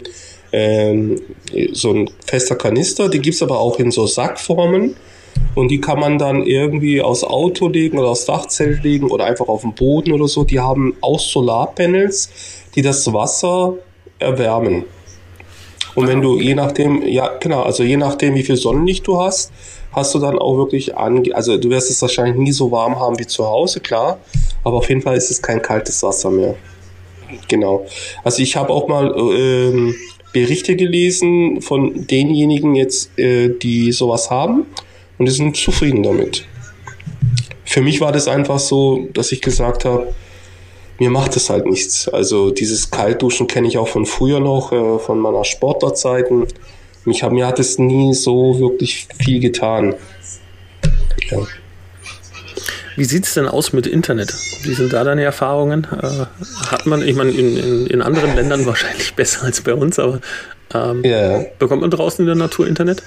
S3: so ein fester Kanister. Die gibt es aber auch in so Sackformen. Und die kann man dann irgendwie aufs Auto legen oder aufs Dachzelt legen oder einfach auf den Boden oder so. Die haben auch Solarpanels, die das Wasser erwärmen. Und wenn du je nachdem, ja genau, also je nachdem, wie viel Sonnenlicht du hast, hast du dann auch wirklich also du wirst es wahrscheinlich nie so warm haben wie zu Hause, klar, aber auf jeden Fall ist es kein kaltes Wasser mehr. Genau. Also ich habe auch mal Berichte gelesen von denjenigen jetzt, die sowas haben und die sind zufrieden damit. Für mich war das einfach so, dass ich gesagt habe, mir macht das halt nichts. Also dieses Kaltduschen kenne ich auch von früher noch, von meiner Sportlerzeiten. Mir hat es nie so wirklich viel getan. Ja.
S2: Wie sieht es denn aus mit Internet? Wie sind da deine Erfahrungen? Hat man, ich meine, in anderen Ländern wahrscheinlich besser als bei uns, aber bekommt man draußen in der Natur Internet?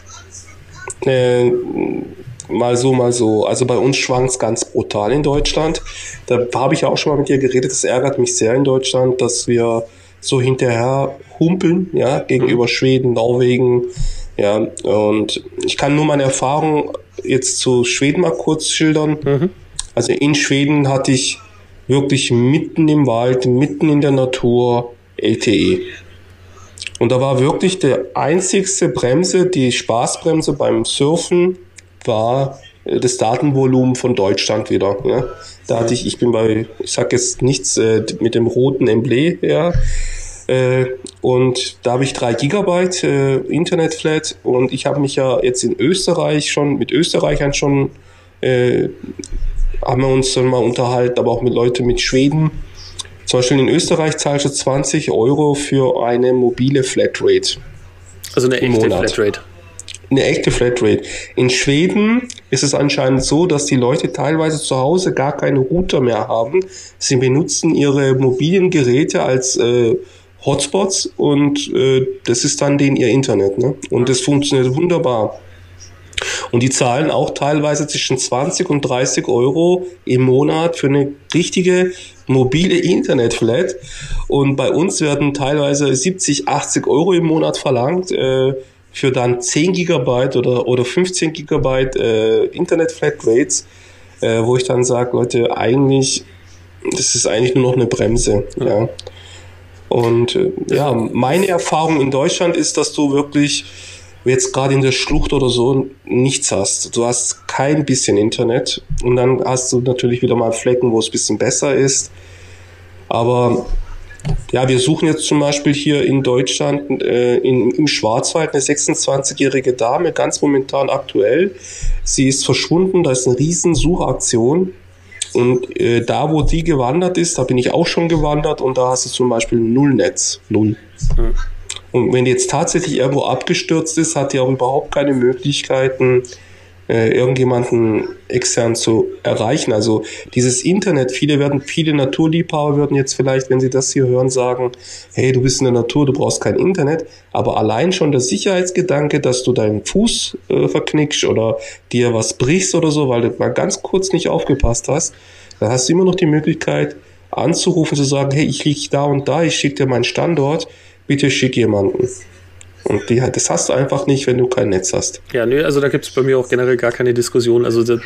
S3: Mal so, mal so. Also bei uns schwankt es ganz brutal in Deutschland. Da habe ich ja auch schon mal mit dir geredet. Das ärgert mich sehr in Deutschland, dass wir so hinterher humpeln, ja, gegenüber Schweden, Norwegen. Ja, und ich kann nur meine Erfahrung jetzt zu Schweden mal kurz schildern. Mhm. Also in Schweden hatte ich wirklich mitten im Wald, mitten in der Natur LTE. Und da war wirklich der einzigste Bremse, die Spaßbremse beim Surfen, war das Datenvolumen von Deutschland wieder. Ja. Da hatte ich sag jetzt nichts mit dem roten Emblem, ja. Und da habe ich 3 Gigabyte Internetflat und ich habe mich ja jetzt in Österreich schon, mit Österreichern schon, haben wir uns dann mal unterhalten, aber auch mit Leuten mit Schweden. Zum Beispiel in Österreich zahlst du 20 € für eine mobile Flatrate.
S2: Also eine echte Flatrate.
S3: Eine echte Flatrate. In Schweden ist es anscheinend so, dass die Leute teilweise zu Hause gar keine Router mehr haben. Sie benutzen ihre mobilen Geräte als Hotspots und das ist dann denen ihr Internet. Ne? Und das funktioniert wunderbar. Und die zahlen auch teilweise zwischen 20 und 30 € im Monat für eine richtige mobile Internetflat. Und bei uns werden teilweise 70, 80 € im Monat verlangt für dann 10 Gigabyte oder 15 Gigabyte Internet-Flatrates, wo ich dann sage, Leute, das ist eigentlich nur noch eine Bremse. Ja. Und meine Erfahrung in Deutschland ist, dass du wirklich jetzt gerade in der Schlucht oder so nichts hast. Du hast kein bisschen Internet und dann hast du natürlich wieder mal Flecken, wo es ein bisschen besser ist. Aber ja, wir suchen jetzt zum Beispiel hier in Deutschland im Schwarzwald eine 26-jährige Dame, ganz momentan aktuell. Sie ist verschwunden, da ist eine riesen Suchaktion. Und da, wo die gewandert ist, da bin ich auch schon gewandert und da hast du zum Beispiel Nullnetz. Null. Mhm. Und wenn die jetzt tatsächlich irgendwo abgestürzt ist, hat die auch überhaupt keine Möglichkeiten, irgendjemanden extern zu erreichen. Also dieses Internet, viele Naturliebhaber würden jetzt vielleicht, wenn sie das hier hören, sagen, hey, du bist in der Natur, du brauchst kein Internet. Aber allein schon der Sicherheitsgedanke, dass du deinen Fuß verknickst oder dir was brichst oder so, weil du mal ganz kurz nicht aufgepasst hast, dann hast du immer noch die Möglichkeit anzurufen, zu sagen, hey, ich liege da und da, ich schicke dir meinen Standort, bitte schick jemanden. Und das hast du einfach nicht, wenn du kein Netz hast.
S2: Ja, nö, also da gibt es bei mir auch generell gar keine Diskussion. Also das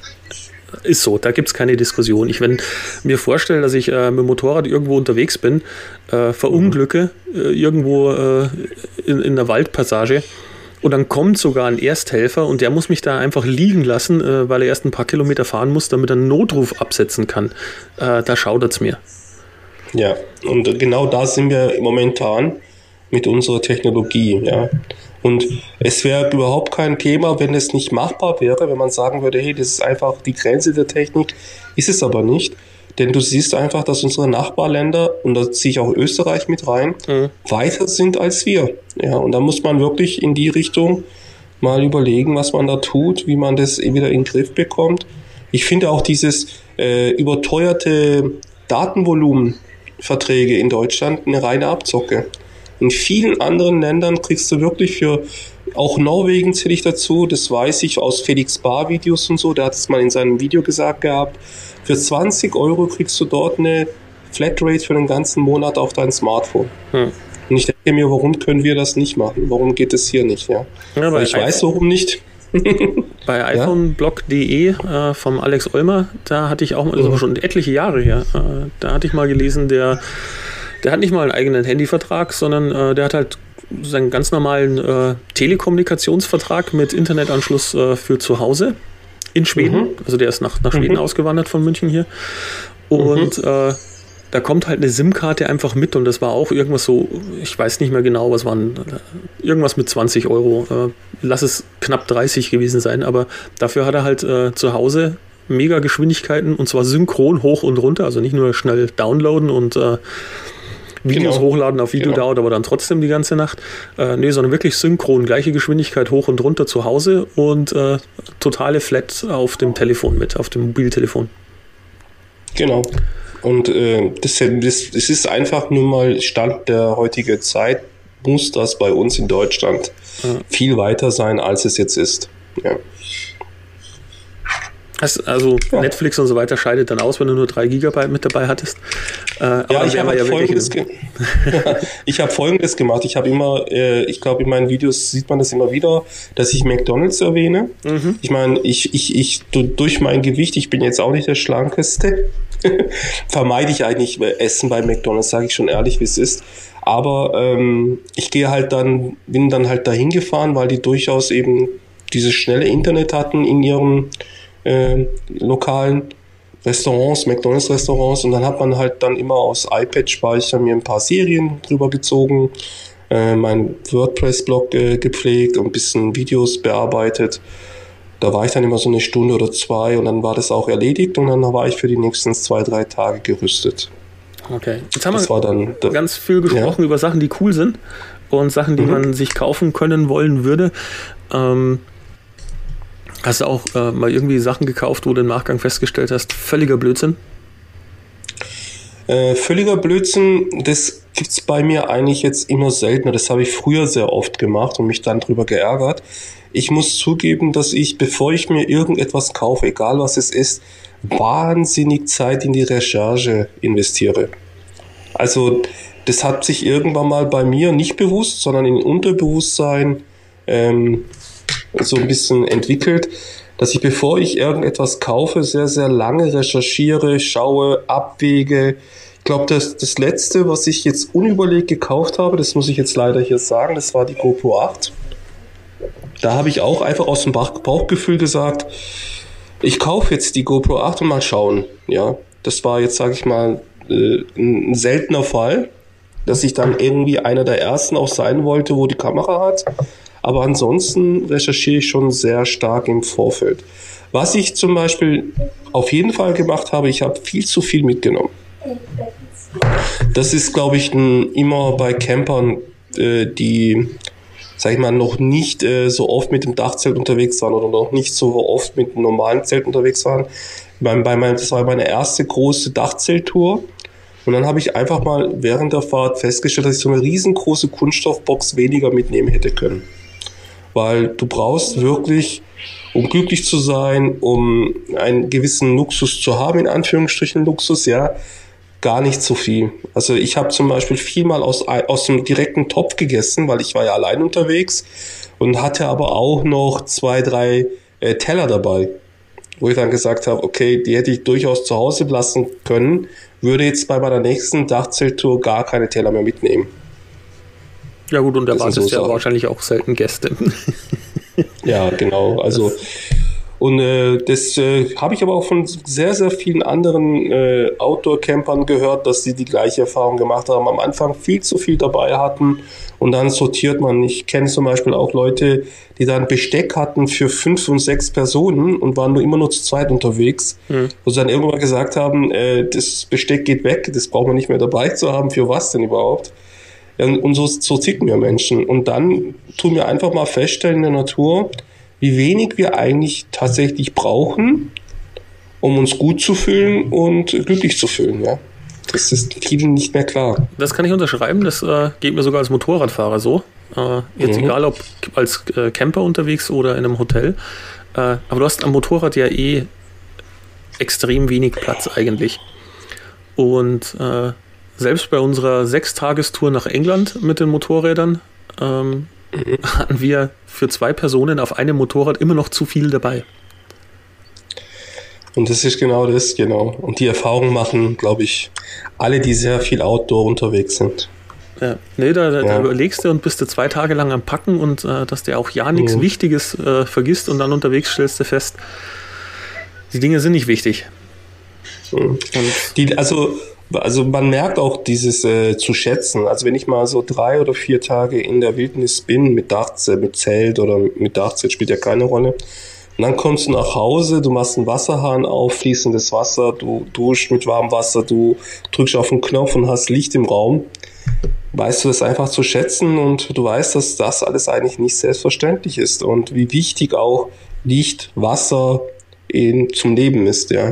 S2: ist so, da gibt es keine Diskussion. Wenn mir vorstelle, dass ich mit dem Motorrad irgendwo unterwegs bin, verunglücke irgendwo in einer Waldpassage und dann kommt sogar ein Ersthelfer und der muss mich da einfach liegen lassen, weil er erst ein paar Kilometer fahren muss, damit er einen Notruf absetzen kann. Da schaudert es mir.
S3: Ja, und genau da sind wir momentan mit unserer Technologie, ja. Und es wäre überhaupt kein Thema, wenn es nicht machbar wäre, wenn man sagen würde, hey, das ist einfach die Grenze der Technik, ist es aber nicht. Denn du siehst einfach, dass unsere Nachbarländer, und da ziehe ich auch Österreich mit rein, weiter sind als wir. Ja, und da muss man wirklich in die Richtung mal überlegen, was man da tut, wie man das wieder in den Griff bekommt. Ich finde auch dieses überteuerte Datenvolumenverträge in Deutschland eine reine Abzocke. In vielen anderen Ländern kriegst du wirklich auch Norwegen zähle ich dazu, das weiß ich aus Felix Bar Videos und so, der hat es mal in seinem Video gesagt gehabt, für 20 € kriegst du dort eine Flatrate für den ganzen Monat auf dein Smartphone. Und ich denke mir, warum können wir das nicht machen? Warum geht es hier nicht? Ja? Weil ich weiß, warum nicht.
S2: Bei iPhoneblog.de vom Alex Olmer, da hatte ich auch mal, das war schon etliche Jahre her, da hatte ich mal gelesen, der hat nicht mal einen eigenen Handyvertrag, sondern der hat halt seinen ganz normalen Telekommunikationsvertrag mit Internetanschluss für zu Hause in Schweden. Also der ist nach Schweden ausgewandert von München hier. Und da kommt halt eine SIM-Karte einfach mit und das war auch irgendwas so, ich weiß nicht mehr genau, was waren, irgendwas mit 20 Euro. Lass es knapp 30 gewesen sein, aber dafür hat er halt zu Hause mega Geschwindigkeiten und zwar synchron hoch und runter, also nicht nur schnell downloaden und Videos hochladen auf Video dauert aber dann trotzdem die ganze Nacht. Sondern wirklich synchron, gleiche Geschwindigkeit hoch und runter zu Hause und totale Flat auf dem Telefon mit, auf dem Mobiltelefon.
S3: Genau. Und das ist einfach nur mal Stand der heutigen Zeit, muss das bei uns in Deutschland viel weiter sein, als es jetzt ist. Ja.
S2: Also Netflix und so weiter scheidet dann aus, wenn du nur 3 Gigabyte mit dabei hattest.
S3: Ich habe Folgendes gemacht. Ich habe immer, ich glaube in meinen Videos sieht man das immer wieder, dass ich McDonald's erwähne. Ich meine, durch mein Gewicht, ich bin jetzt auch nicht der Schlankeste, vermeide ich eigentlich Essen bei McDonald's, sage ich schon ehrlich, wie es ist. Aber ich bin dann halt dahin gefahren, weil die durchaus eben dieses schnelle Internet hatten in ihren lokalen Restaurants, McDonald's-Restaurants, und dann hat man halt dann immer aus iPad-Speicher mir ein paar Serien drüber gezogen, mein WordPress-Blog gepflegt und ein bisschen Videos bearbeitet. Da war ich dann immer so 1 Stunde oder 2 und dann war das auch erledigt und dann war ich für die nächsten 2-3 Tage gerüstet.
S2: Okay, jetzt haben wir ganz viel gesprochen über Sachen, die cool sind und Sachen, die man sich kaufen können wollen würde. Hast du auch mal irgendwie Sachen gekauft, wo du im Nachgang festgestellt hast, völliger Blödsinn?
S3: Völliger Blödsinn, das gibt es bei mir eigentlich jetzt immer seltener. Das habe ich früher sehr oft gemacht und mich dann drüber geärgert. Ich muss zugeben, dass ich, bevor ich mir irgendetwas kaufe, egal was es ist, wahnsinnig Zeit in die Recherche investiere. Also das hat sich irgendwann mal bei mir nicht bewusst, sondern in Unterbewusstsein so ein bisschen entwickelt, dass ich, bevor ich irgendetwas kaufe, sehr, sehr lange recherchiere, schaue, abwäge. Ich glaube, das Letzte, was ich jetzt unüberlegt gekauft habe, das muss ich jetzt leider hier sagen, das war die GoPro 8. Da habe ich auch einfach aus dem Bauchgefühl gesagt, ich kaufe jetzt die GoPro 8 und mal schauen. Ja, das war jetzt, sage ich mal, ein seltener Fall, dass ich dann irgendwie einer der ersten auch sein wollte, wo die Kamera hat. Aber ansonsten recherchiere ich schon sehr stark im Vorfeld. Was ich zum Beispiel auf jeden Fall gemacht habe, ich habe viel zu viel mitgenommen. Das ist, glaube ich, immer bei Campern, die, sag ich mal, noch nicht so oft mit dem Dachzelt unterwegs waren oder noch nicht so oft mit dem normalen Zelt unterwegs waren. Das war meine erste große Dachzelttour. Und dann habe ich einfach mal während der Fahrt festgestellt, dass ich so eine riesengroße Kunststoffbox weniger mitnehmen hätte können. Weil du brauchst wirklich, um glücklich zu sein, um einen gewissen Luxus zu haben, in Anführungsstrichen Luxus, ja, gar nicht so viel. Also ich habe zum Beispiel viel mal aus dem direkten Topf gegessen, weil ich war ja allein unterwegs und hatte aber auch noch 2, 3 Teller dabei, wo ich dann gesagt habe, okay, die hätte ich durchaus zu Hause lassen können, würde jetzt bei meiner nächsten Dachzelttour gar keine Teller mehr mitnehmen.
S2: Ja gut, und erwartest ja wahrscheinlich auch selten Gäste.
S3: Ja, genau. Also und das habe ich aber auch von sehr, sehr vielen anderen Outdoor-Campern gehört, dass sie die gleiche Erfahrung gemacht haben. Am Anfang viel zu viel dabei hatten und dann sortiert man. Ich kenne zum Beispiel auch Leute, die dann Besteck hatten für 5 und 6 Personen und waren immer nur zu zweit unterwegs. Wo sie dann irgendwann gesagt haben, das Besteck geht weg, das braucht man nicht mehr dabei zu haben. Für was denn überhaupt? Und so ticken wir Menschen. Und dann tun wir einfach mal feststellen in der Natur, wie wenig wir eigentlich tatsächlich brauchen, um uns gut zu fühlen und glücklich zu fühlen. Ja? Das ist vielen nicht mehr klar.
S2: Das kann ich unterschreiben. Das geht mir sogar als Motorradfahrer so. Jetzt egal, ob als Camper unterwegs oder in einem Hotel. Aber du hast am Motorrad ja extrem wenig Platz eigentlich. Und selbst bei unserer 6-Tagestour nach England mit den Motorrädern hatten wir für 2 Personen auf einem Motorrad immer noch zu viel dabei.
S3: Und das ist genau das, genau. Und die Erfahrung machen, glaube ich, alle, die sehr viel Outdoor unterwegs sind.
S2: Ja. Nee, da überlegst du und bist du 2 Tage lang am Packen und dass der auch ja nichts Wichtiges vergisst und dann unterwegs stellst du fest, die Dinge sind nicht wichtig.
S3: Und also man merkt auch dieses zu schätzen. Also wenn ich mal so 3 oder 4 Tage in der Wildnis bin, mit Zelt oder mit Dachzelt, spielt ja keine Rolle. Und dann kommst du nach Hause, du machst einen Wasserhahn auf, fließendes Wasser, du duschst mit warmem Wasser, du drückst auf den Knopf und hast Licht im Raum. Weißt du das einfach zu schätzen und du weißt, dass das alles eigentlich nicht selbstverständlich ist und wie wichtig auch Licht, Wasser zum Leben ist, ja.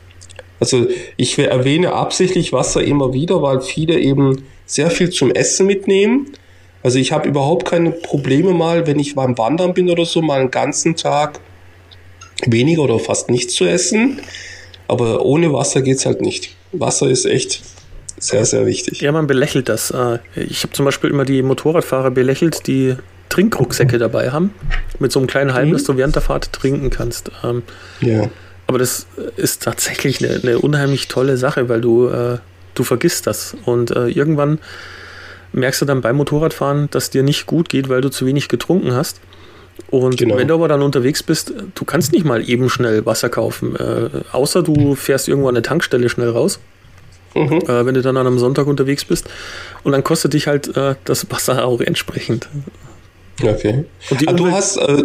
S3: Also ich erwähne absichtlich Wasser immer wieder, weil viele eben sehr viel zum Essen mitnehmen. Also ich habe überhaupt keine Probleme mal, wenn ich beim Wandern bin oder so, mal einen ganzen Tag weniger oder fast nichts zu essen. Aber ohne Wasser geht's halt nicht. Wasser ist echt sehr, sehr wichtig.
S2: Ja, man belächelt das. Ich habe zum Beispiel immer die Motorradfahrer belächelt, die Trinkrucksäcke dabei haben, mit so einem kleinen Halm, dass du während der Fahrt trinken kannst.
S3: Ja.
S2: Aber das ist tatsächlich eine unheimlich tolle Sache, weil du vergisst das. Und irgendwann merkst du dann beim Motorradfahren, dass dir nicht gut geht, weil du zu wenig getrunken hast. Und wenn du aber dann unterwegs bist, du kannst nicht mal eben schnell Wasser kaufen. Außer du fährst irgendwo an eine Tankstelle schnell raus. Wenn du dann an einem Sonntag unterwegs bist. Und dann kostet dich halt das Wasser auch entsprechend.
S3: Okay. Und du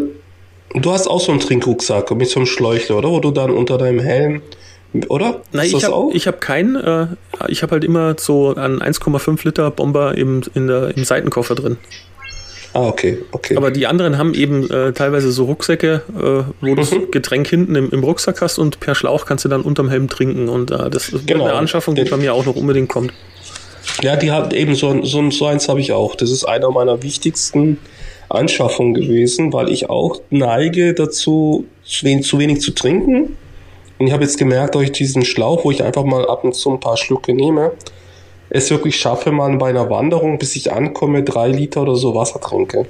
S3: hast auch so einen Trinkrucksack mit so einem Schläuchler, oder? Wo du dann unter deinem Helm, oder?
S2: Nein, ich habe keinen. Ich habe halt immer so einen 1,5 Liter Bomber im Seitenkoffer drin.
S3: Ah, okay.
S2: Aber die anderen haben eben teilweise so Rucksäcke, wo du das Getränk hinten im Rucksack hast und per Schlauch kannst du dann unterm Helm trinken. Und das ist eine Anschaffung, die bei mir auch noch unbedingt kommt.
S3: Ja, die hat eben so eins habe ich auch. Das ist einer meiner wichtigsten Anschaffungen gewesen, weil ich auch neige dazu, zu wenig zu trinken. Und ich habe jetzt gemerkt, durch diesen Schlauch, wo ich einfach mal ab und zu ein paar Schlucke nehme, es wirklich schaffe, mal bei einer Wanderung, bis ich ankomme, 3 Liter oder so Wasser trinke.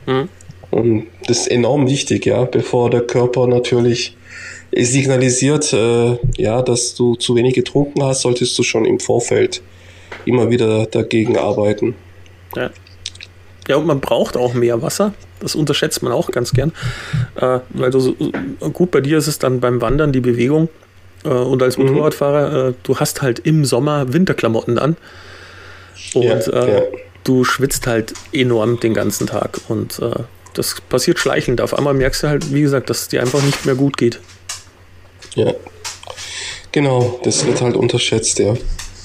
S3: Und das ist enorm wichtig, ja, bevor der Körper natürlich signalisiert, dass du zu wenig getrunken hast, solltest du schon im Vorfeld immer wieder dagegen arbeiten.
S2: Ja, und man braucht auch mehr Wasser. Das unterschätzt man auch ganz gern. Weil gut, bei dir ist es dann beim Wandern die Bewegung. Und als Motorradfahrer, du hast halt im Sommer Winterklamotten an. Und du schwitzt halt enorm den ganzen Tag. Und das passiert schleichend. Auf einmal merkst du halt, wie gesagt, dass es dir einfach nicht mehr gut geht.
S3: Ja, genau. Das wird halt unterschätzt, ja.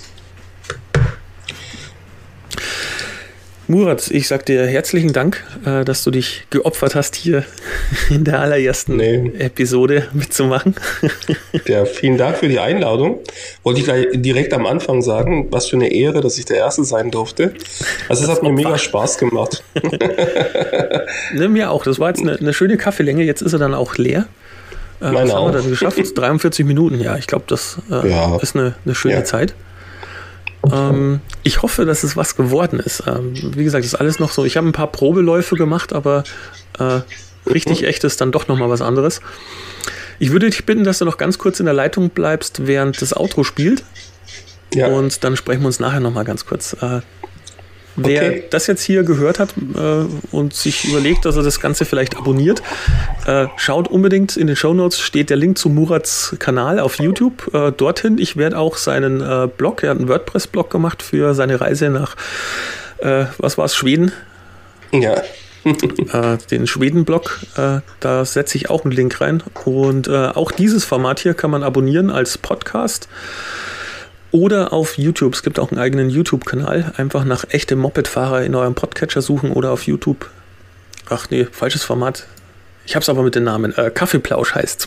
S2: Murat, ich sag dir herzlichen Dank, dass du dich geopfert hast, hier in der allerersten Episode mitzumachen.
S3: Ja, vielen Dank für die Einladung. Wollte ich gleich direkt am Anfang sagen, was für eine Ehre, dass ich der Erste sein durfte. Also es hat mir mega Spaß gemacht.
S2: Ne, mir auch. Das war jetzt eine schöne Kaffeelänge. Jetzt ist er dann auch leer. Was haben wir dann geschafft? 43 Minuten. Ja, ich glaube, das ist eine schöne Zeit. Ich hoffe, dass es was geworden ist. Wie gesagt, ist alles noch so. Ich habe ein paar Probeläufe gemacht, aber richtig echt ist dann doch nochmal was anderes. Ich würde dich bitten, dass du noch ganz kurz in der Leitung bleibst, während das Outro spielt. Ja. Und dann sprechen wir uns nachher nochmal ganz kurz. Wer das jetzt hier gehört hat und sich überlegt, dass er das Ganze vielleicht abonniert, schaut unbedingt in den Shownotes, steht der Link zu Murats Kanal auf YouTube. Dorthin, ich werde auch seinen Blog, er hat einen WordPress-Blog gemacht für seine Reise nach, Schweden?
S3: Ja.
S2: Den Schweden-Blog, da setze ich auch einen Link rein. Und auch dieses Format hier kann man abonnieren als Podcast. Oder auf YouTube. Es gibt auch einen eigenen YouTube-Kanal. Einfach nach echte Mopedfahrer in eurem Podcatcher suchen oder auf YouTube. Ach nee, falsches Format. Ich hab's aber mit den Namen. Kaffeeplausch heißt's.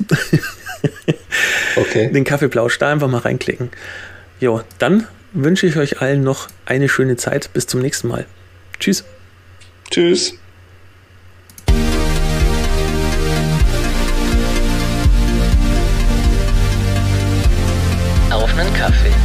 S3: Okay.
S2: Den Kaffeeplausch, da einfach mal reinklicken. Jo, dann wünsche ich euch allen noch eine schöne Zeit. Bis zum nächsten Mal. Tschüss.
S3: Tschüss.
S1: Auf einen Kaffee.